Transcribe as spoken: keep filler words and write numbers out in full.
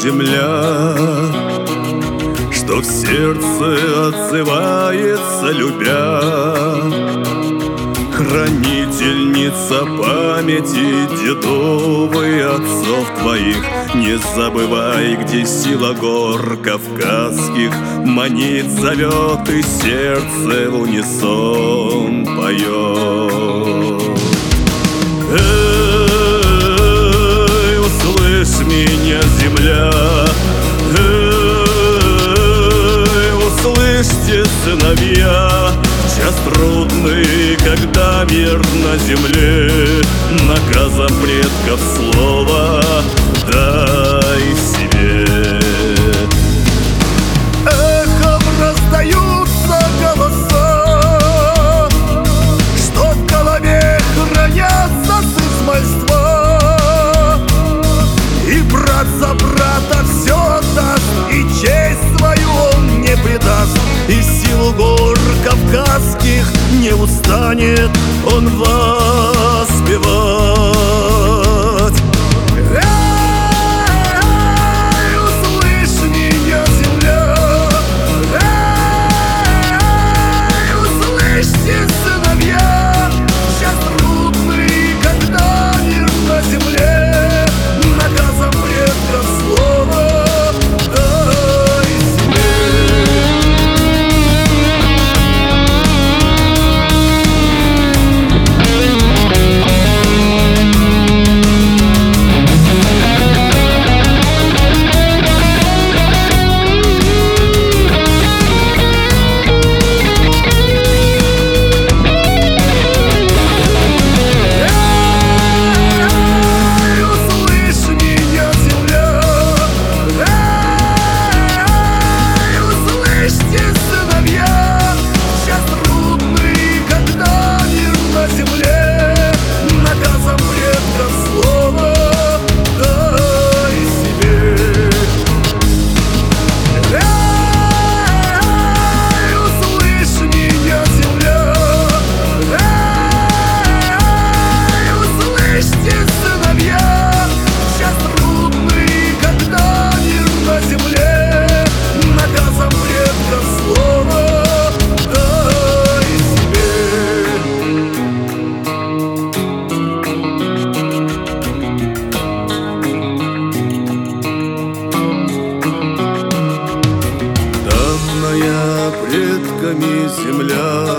земля, что в сердце отзывается, любя. Хранительница памяти дедов и отцов твоих, не забывай, где сила гор кавказских манит, зовет, и сердце в унисон поет. Эй, услышь меня, земля, эй, услышьте, сыновья, час трудный, когда мир на земле, наказом предков слова дай себе. Эхом раздаются голоса, что в голове хранятся с измальства, и брат за брата все отдаст, и честь свою он не предаст, и силу гор кавказских не устанет он воспевать. Эй, услышь меня, земля, эй, услышьте, сыновья, час трудный, когда мир на земле, наказом предков слова дай себе. Предками земля,